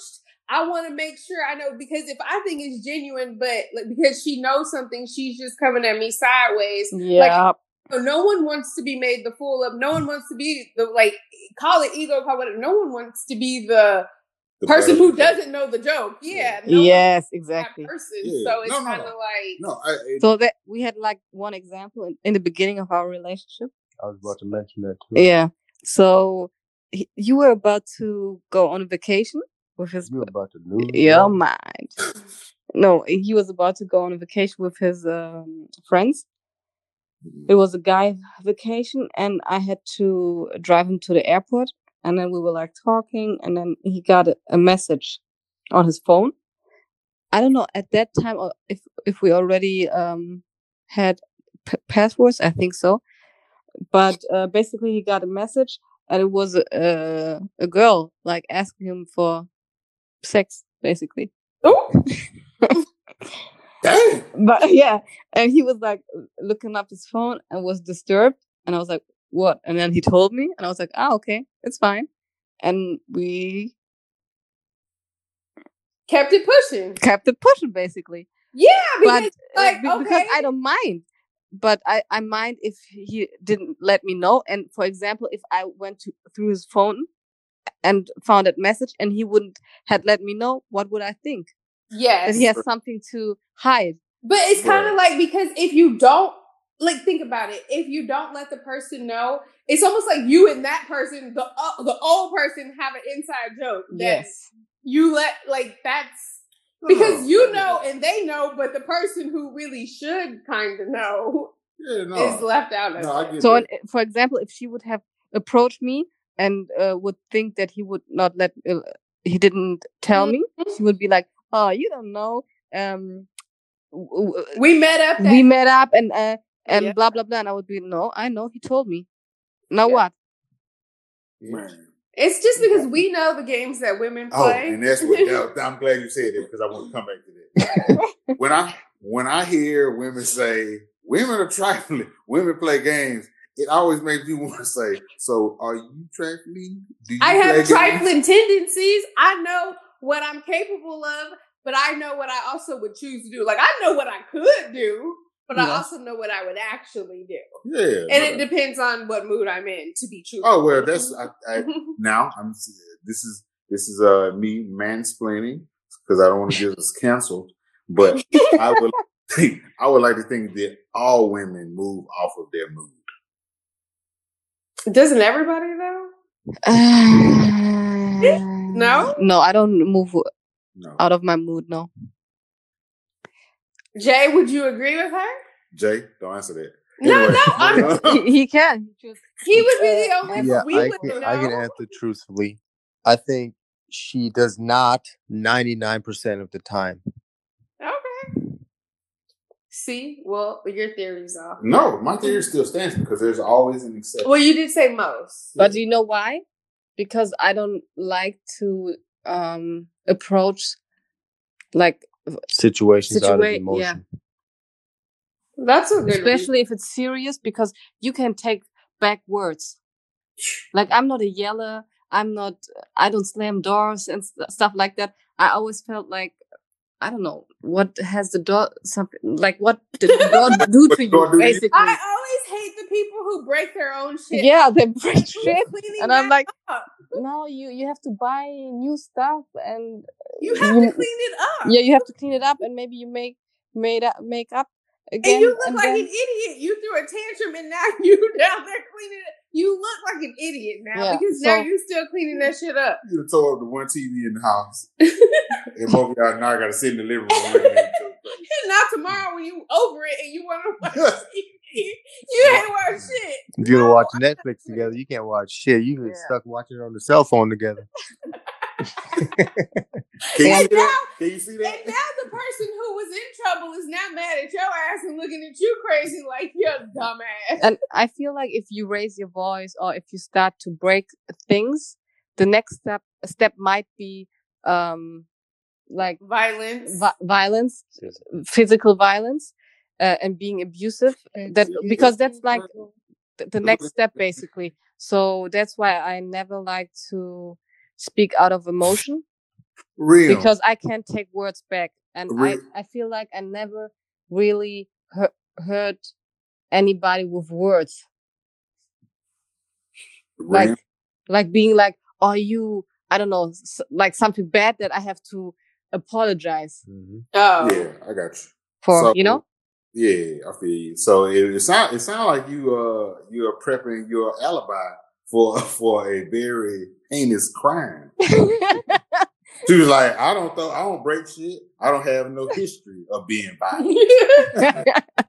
I want to make sure I know, because if I think it's genuine, but like, because she knows something, she's just coming at me sideways. Yeah. Like, no one wants to be made the fool of. No one wants to be the, like, call it ego, call it. No one wants to be the, the person who doesn't know the joke. Yeah. No yes, exactly. Person. Yeah. So it's no, no, kind of no. like. No, I, it, so that we had like one example in, in the beginning of our relationship. I was about to mention that too. Yeah. So he, you were about to go on vacation with his. You were about to lose your mind. No, he was about to go on a vacation with his um, friends. It was a guy vacation, and I had to drive him to the airport. And then we were like talking, and then he got a, a message on his phone. I don't know at that time or if if we already um, had p- passwords. I think so. But uh, basically, he got a message, and it was a, a, a girl like asking him for sex, basically. Oh, but yeah, and he was like looking up his phone and was disturbed, and I was like, "What?" And then he told me, and I was like, "Ah, okay, it's fine," and we kept it pushing, kept it pushing, basically. Yeah, because but, like uh, okay. because I don't mind. But I, I mind if he didn't let me know. And for example, if I went to, through his phone and found that message and he wouldn't had let me know, what would I think? Yes. That he has something to hide. But it's kind of like, because if you don't, like, think about it. If you don't let the person know, it's almost like you and that person, the uh, the old person, have an inside joke. That yes. You let, like, that's, because oh, you know and they know, but the person who really should kind of know yeah, no. is left out of no, it. So, in, for example, if she would have approached me and uh, would think that he would not let, uh, he didn't tell me, she would be like, "Oh, you don't know. Um, we met up. We met up, and uh, and yeah. blah blah blah." And I would be, "No, I know. He told me. Now yeah. what?" Man. It's just because we know the games that women play. Oh, and that's what that, I'm glad you said it, because I want to come back to that. when I when I hear women say women are trifling, women play games, it always makes me want to say, "So are you trifling? Do you I have trifling games? tendencies. I know what I'm capable of, but I know what I also would choose to do. Like, I know what I could do, but yeah. I also know what I would actually do. Yeah, and it depends on what mood I'm in, to be true. Oh well, that's I, I, now. I'm. This is this is uh me mansplaining, because I don't want to get us canceled. But I would think I would like to think that all women move off of their mood. Doesn't everybody though? Uh, no, no, I don't move no. out of my mood. No. Jay, would you agree with her? Jay, don't answer that. No, anyway. no, I'm, he, he can. Just, he would be the only. Yeah, we I would can, know. I can answer truthfully. I think she does not ninety-nine percent of the time. Okay. See, well, your theory's off. No, my theory still stands, because there's always an exception. Well, you did say most. But do you know why? Because I don't like to um, approach like situations situa- out of emotion. Yeah. That's a good Especially reason. if it's serious, because you can take back words. Like, I'm not a yeller. I'm not, I don't slam doors and st- stuff like that. I always felt like, I don't know, what has the door, something, like, what did the door do to you, basically? I always hate the people who break their own shit. Yeah, they break shit. And I'm like, up? no, you, you have to buy new stuff, and you have you, to clean it up. Yeah, you have to clean it up, and maybe you make, made up, make up again. And you look and like then, an idiot. You threw a tantrum, and now you down there cleaning it. You look like an idiot now, yeah, because so, now you're still cleaning that shit up. You done tore up the one T V in the house. And both of y'all now got to sit in the living room looking at each other. And now tomorrow, when you over it and you want to watch T V, you ain't watch shit. If you don't watch Netflix together, you can't watch shit. You get yeah. stuck watching it on the cell phone together. Can, you and see now, that? Can you see that? And now the person who was in trouble is now mad at your ass and looking at you crazy like you're a dumbass. And I feel like if you raise your voice or if you start to break things, the next step step might be um like violence, vi- violence, physical violence, uh, and being abusive. That because that's like the, the next step basically. So that's why I never like to speak out of emotion. Real. Because I can't take words back, and Real. I I feel like I never really hurt, hurt anybody with words. Real. Like like being like, are you? I don't know, like something bad that I have to apologize. Mm-hmm. Oh, yeah, I got you. For so, you know. Yeah, I feel you. So it, it sound it sound like you uh you are prepping your alibi for for a very heinous crime. She was like, I don't th- I don't break shit. I don't have no history of being violent.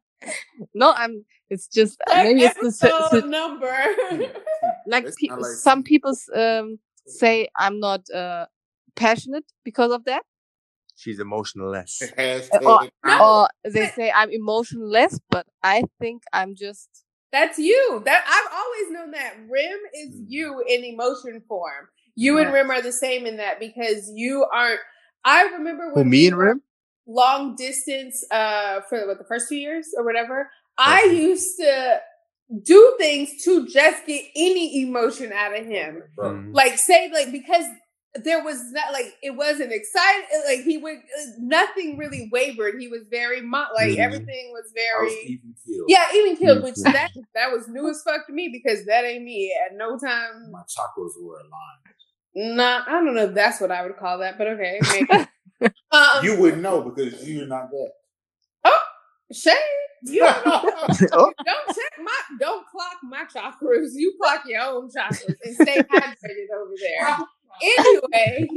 No, I'm. It's just maybe it's the, the number. Like, pe- like some people um say I'm not uh passionate because of that. She's emotionless. or, or they say I'm emotionless, but I think I'm just. That's you. That I've always known that Rim is you in emotion form. You and Rim are the same in that because you aren't. I remember when oh, me and Rim long distance uh for what the first two years or whatever. I used to do things to just get any emotion out of him. Mm-hmm. Like say like because there was not like it wasn't exciting. Like he would nothing really wavered. He was very mo- like mm-hmm. everything was very was even killed. Yeah, even killed. Which that that was new as fuck to me because that ain't me at no time. My chakras were aligned. Nah, I don't know if that's what I would call that, but okay. Maybe. um, you wouldn't know because you're not that. Oh, Shay. You don't, don't check my, don't clock my chakras. You clock your own chakras and stay hydrated over there. Anyway,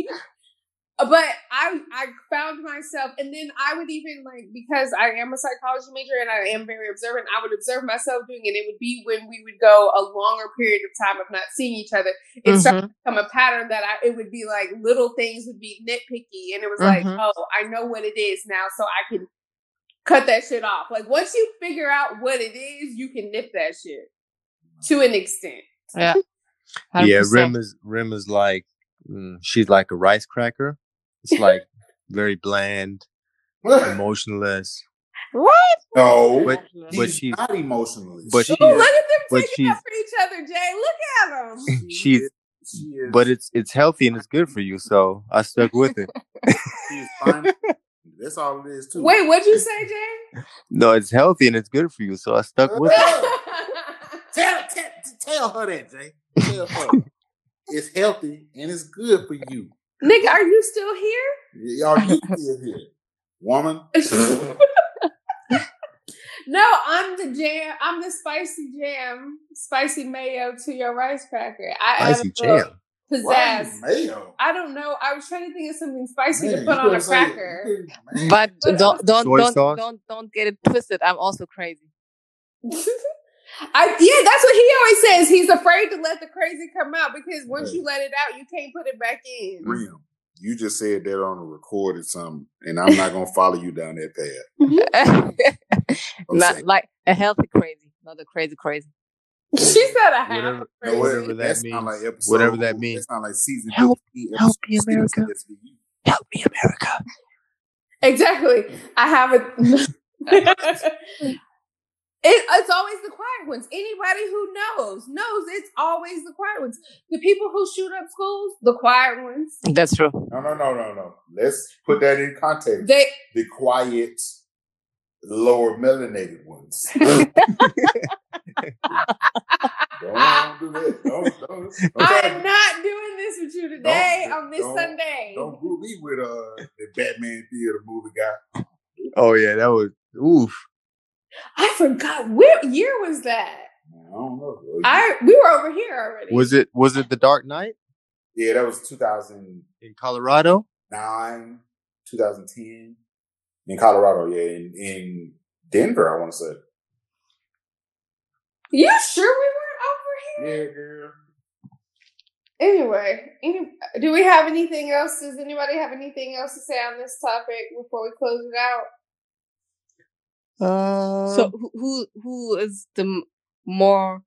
but I I found myself, and then I would even like because I am a psychology major and I am very observant. I would observe myself doing it. It would be when we would go a longer period of time of not seeing each other. It mm-hmm. started to become a pattern that I. It would be like little things would be nitpicky, and it was mm-hmm. like, oh, I know what it is now, so I can. Cut that shit off. Like once you figure out what it is, you can nip that shit to an extent. Yeah, one hundred percent. Yeah. Rim is Rim is like mm, she's like a rice cracker. It's like very bland, emotionless. What? No, but, but she's not emotionless. But Ooh, she's, look at them taking up for each other, Jay. Look at them. She's, she is. But it's it's healthy and it's good for you, so I stuck with it. She's fine. That's all it is too. Wait, what'd you say, Jay? No, it's healthy and it's good for you, so I stuck with it. tell, tell, tell her that, Jay. Tell her. It's healthy and it's good for you. Nigga, are you still here? Yeah, are you still here? Woman? No, I'm the jam. I'm the spicy jam, spicy mayo to your rice cracker. I spicy jam. Pizzazz. Mayo? I don't know. I was trying to think of something spicy man, to put on a cracker. It, but don't don't don't, don't don't don't get it twisted. I'm also crazy. I yeah, that's what he always says. He's afraid to let the crazy come out because once yeah. you let it out, you can't put it back in. Real. You just said that on a recorded something, and I'm not gonna follow you down that path. Not saying. Like a healthy crazy, not a crazy crazy. She said a half. Whatever, no, whatever that, that means. Like episode, whatever that means. That sounds like season help, help me, America. Help me, America. Exactly. I have it. It, it's always the quiet ones. Anybody who knows, knows it's always the quiet ones. The people who shoot up schools, the quiet ones. That's true. No, no, no, no, no. Let's put that in context. They, the quiet, lower melanated ones. Don't do that. Don't, don't, don't I'm not doing this with you today on this don't, Sunday. Don't group me with uh, the Batman Theater movie guy. Oh, yeah, that was, oof. I forgot. What year was that? I don't know. I we were over here already. Was it was it The Dark Knight? Yeah, that was two thousand in Colorado. Nine, two thousand ten in Colorado. Yeah, in, in Denver, I want to say. You sure we weren't over here? Yeah, girl. Anyway, any, do we have anything else? Does anybody have anything else to say on this topic before we close it out? Uh, so who who is the m- more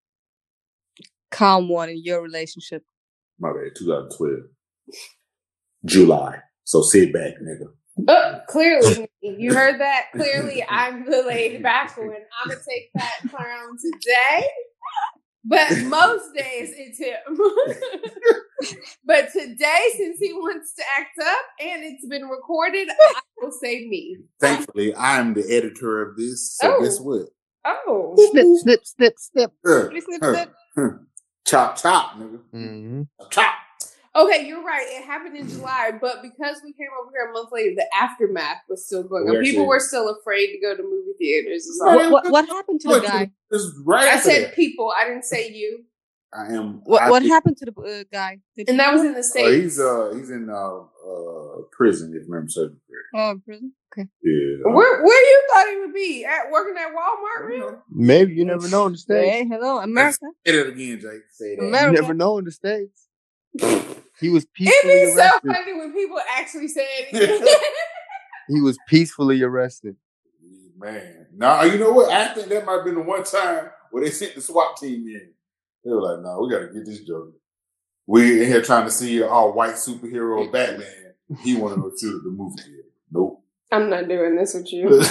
calm one in your relationship? My bad, twenty twelve. July. So sit back, nigga. Oh, clearly, you heard that. Clearly, I'm the laid back one. I'm gonna take that crown today. But most days it's him. But today, since he wants to act up and it's been recorded, I will say me. Thankfully, I am the editor of this, so Oh. guess what? Oh. Snip, snip, snip, snip. Uh, Snip, snip, uh, snip. uh, chop, chop, nigga. Mm-hmm. Chop. Okay, you're right. It happened in July, but because we came over here a month later, the aftermath was still going on. We People actually- were still afraid to go to movie theaters. It's Right. like- What, what, what happened to the Look, guy? This is right I after said that. people. I didn't say you. I am. What, I what think- happened to the uh, guy? Did And he- that was in the Oh, States. he's uh he's in uh uh prison if memory serves me correct. Oh, prison. Okay. Yeah. uh, Where where you thought he would be? At working at Walmart, really? Maybe you never know in the states. Hey, hello, America. Say it again, Jake. Say that. America. You never know in the states. He was It'd peacefully be so arrested. funny when people actually say it. He was peacefully arrested. Man, now you know what? I think that might have been the one time where they sent the SWAT team in. They were like, "No, we got to get this joker. We in here trying to see our white superhero Batman. He want to go to the movie theater. Nope." I'm not doing this with you.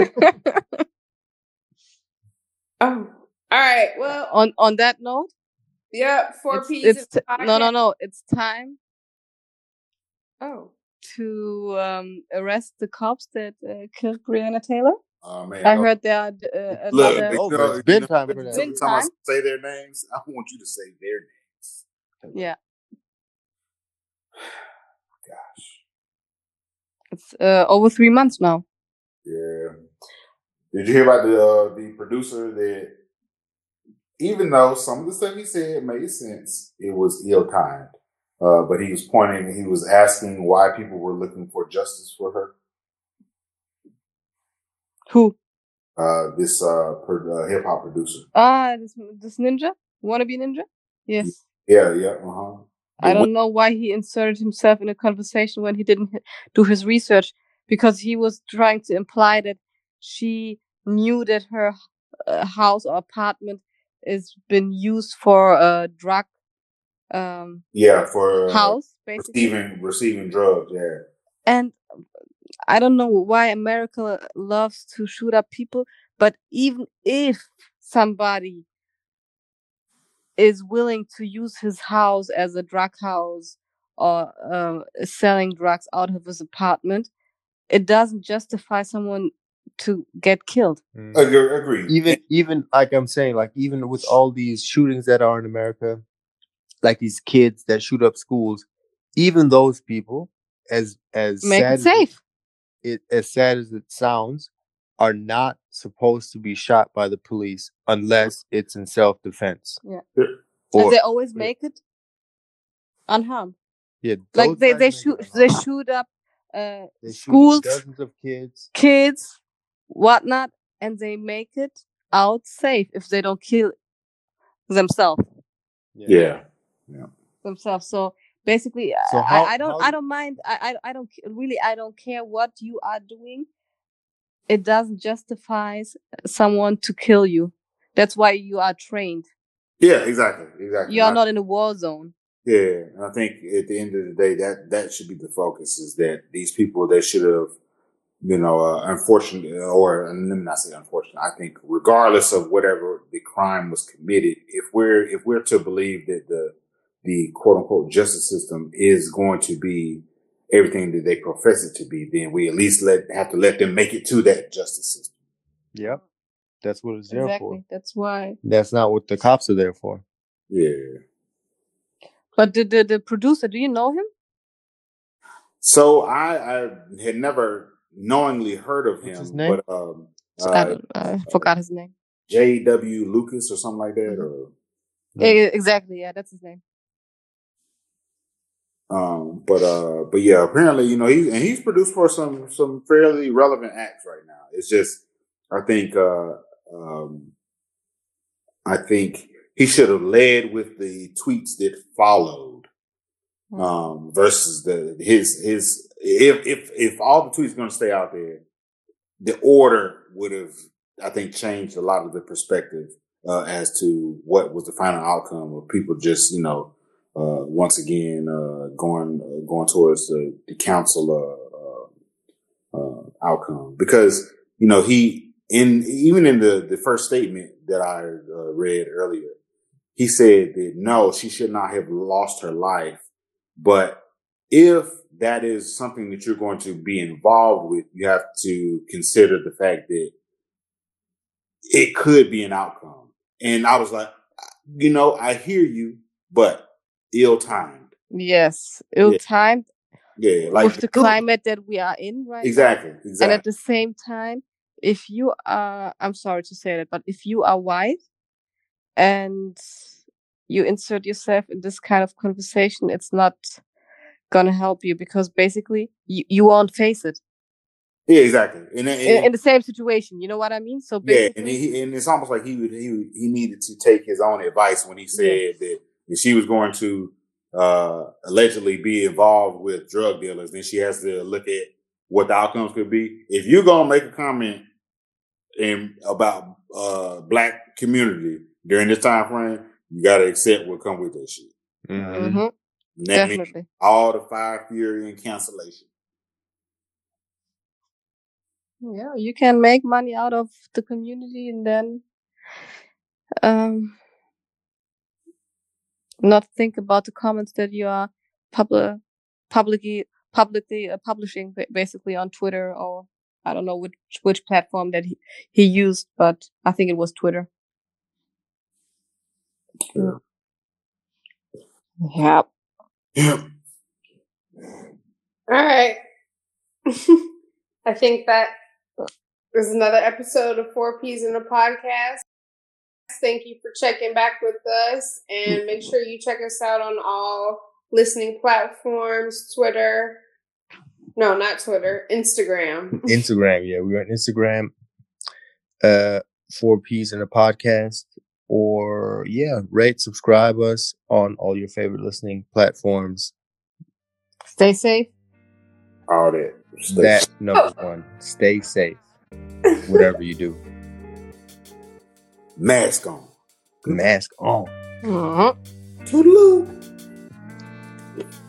Oh, all right. Well, on on that note, yep. Four it's, P's. it's in t- the no, no, podcast. no. It's time Oh, to um, arrest the cops that uh, killed Breonna Taylor. Oh man, I no. heard there are uh, Look, another. you over. know, It's been you know, time for that. every Been time I time. say their names, I want you to say their names. Yeah, Gosh. it's uh, over three months now. Yeah. Did you hear about the uh, the producer that, even though some of the stuff he said made sense, it was ill timed. Uh, but he was pointing, he was asking why people were looking for justice for her. Who? Uh, this uh, per, uh, hip hop producer. Ah, this this ninja, wannabe ninja. Yes. Yeah, yeah, uh huh. I don't know why he inserted himself in a conversation when he didn't h- do his research, because he was trying to imply that she knew that her uh, house or apartment is been used for a drug um, Yeah, for uh, house, basically. receiving receiving drugs. Yeah, And I don't know why America loves to shoot up people, but even if somebody is willing to use his house as a drug house or uh, selling drugs out of his apartment, it doesn't justify someone to get killed. Mm. Agree- agreed. Even, even like I'm saying, like even with all these shootings that are in America, like these kids that shoot up schools, even those people, as as Make sad it as safe. it, as sad as it sounds, are not supposed to be shot by the police unless it's in self-defense. Yeah. Yeah. And Or they always make it unharmed. yeah, Like those they, guys they make it shoot unharmed. they shoot up uh, They shoot schools, dozens of kids. kids, whatnot, and they make it out safe if they don't kill themselves. Yeah. themselves. So basically, So I, how- I don't, how- I don't mind. I, I, I don't ca- really, I don't care what you are doing. It doesn't justify s- someone to kill you. That's why you are trained. Yeah, exactly, exactly. You are And I- not in a war zone. Yeah, and I think at the end of the day, that that should be the focus. Is that these people that should have, you know, uh, unfortunately, or let me not say unfortunate. I think regardless of whatever the crime was committed, if we're if we're to believe that the the quote unquote justice system is going to be everything that they profess it to be, then we at least let have to let them make it to that justice system. Yep. That's what it's there Exactly. for. That's why. That's not what the cops are there for. Yeah. But the, the the producer, do you know him? So I, I had never knowingly heard of What's him, his name? but um, I uh, don't. I forgot his name. J W Lucas or something like that, or Eh, exactly. Yeah, that's his name. um, but uh, but yeah, apparently you know he and he's produced for some some fairly relevant acts right now. It's just I think uh, um, I think he should have led with the tweets that followed um, versus the his his if if if all the tweets are going to stay out there, the order would have I think changed a lot of the perspective uh, as to what was the final outcome of people just you know. Uh, once again, uh, going uh, going towards the, the council uh, uh, uh, outcome, because you know he in even in the, the first statement that I uh, read earlier, he said that no, she should not have lost her life. But if that is something that you're going to be involved with, you have to consider the fact that it could be an outcome. And I was like, you know, I hear you, but ill-timed. Yes, ill-timed. Yeah, yeah like with the climate that we are in right exactly, now. Exactly. And at the same time, if you are, I'm sorry to say that, but if you are white and you insert yourself in this kind of conversation, it's not gonna help you because basically you, you won't face it. Yeah, exactly. And, and, in, in the same situation, you know what I mean? So yeah, and he, and it's almost like he would he would, he needed to take his own advice when he said yes. that if she was going to uh, allegedly be involved with drug dealers, then she has to look at what the outcomes could be. If you're gonna make a comment in about uh, black community during this time frame, you got to accept what comes with that shit. Mm-hmm. Mm-hmm. That Definitely. Means all the fire, fury, and cancellation. Yeah, you can make money out of the community and then um, not think about the comments that you are public, publicly publicly uh, publishing basically on Twitter or I don't know which which platform that he, he used, but I think it was Twitter. Yeah. Yep. Yep. All right. I think that is another episode of Four P's in a Podcast. Thank you for checking back with us, and make sure you check us out on all listening platforms, Twitter. No, not Twitter, Instagram. Instagram, yeah. We're on Instagram, uh, Four P's in a Podcast. Or, yeah, rate, subscribe us on all your favorite listening platforms. Stay safe. All that. Stay that, safe. Number oh. one. Stay safe. Whatever you do. Mask on. Mask on. Mm-hmm. Toodaloo.